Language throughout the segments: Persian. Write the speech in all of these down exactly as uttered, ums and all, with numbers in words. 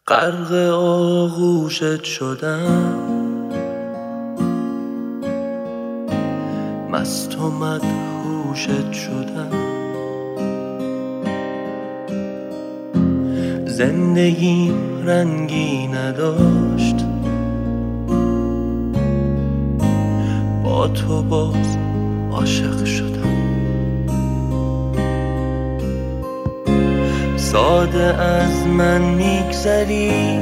غرق آغوشت شدم، مست و مدهوشت شدم. زندگیم رنگی نداشت، با تو باز عاشق شدم. ساده از من میگذری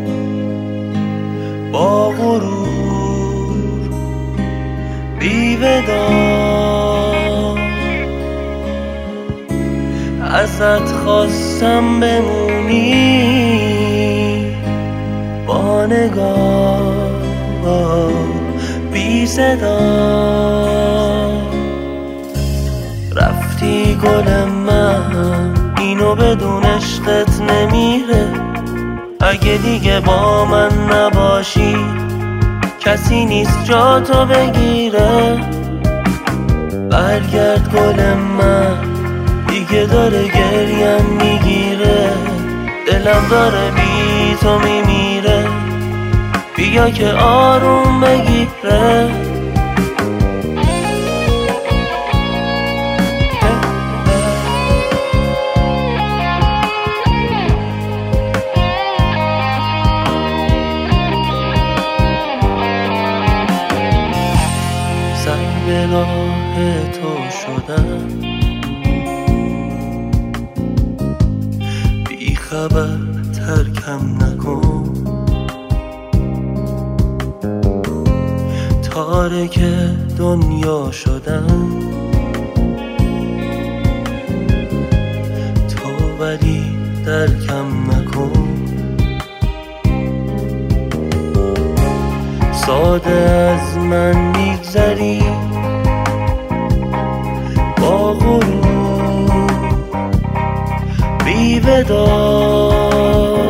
با غرور بی وداع، ازت خواستم بمونی با نگاه بی صدا. رفتی گل من، اینو بدون عشقت نمیره. اگه دیگه با من نباشی کسی نیست جا تو بگیره. برگرد گل من، دیگه داره گریم میگیره. دلم داره بی تو میمیره، بیا که آروم بگیره. سر به راه تو شدم، بی خبر ترکم نکن. تارک دنیا شدم، تو ولی درکم نکن. ساده از من میگذری با غرور بی وداع،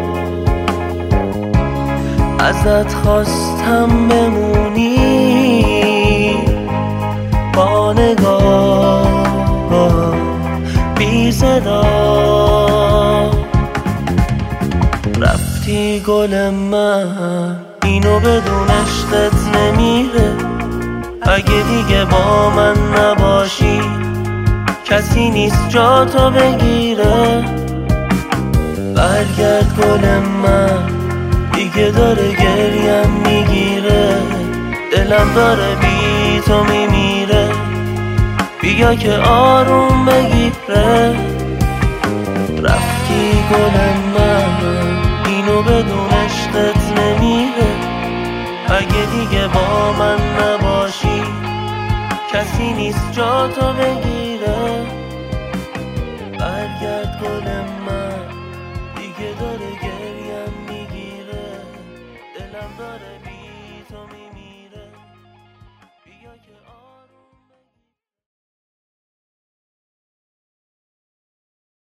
ازت خواستم بمونی با نگاه بی صدا. رفتی گل من، اینو بدون عشقت نمیره. اگه دیگه با من نباشی کسی نیست جا تو بگیره. برگرد گل من، دیگه داره گریم میگیره. دلم داره بی تو میمیره، بیا که آروم بگیره. رفتی گل من، اینو بدون عشقت نمیره. اگه دیگه با من نباشی کسی نیست جا تو بگیره. برگرد گل من، دیگه داره گریم میگیره. دلم داره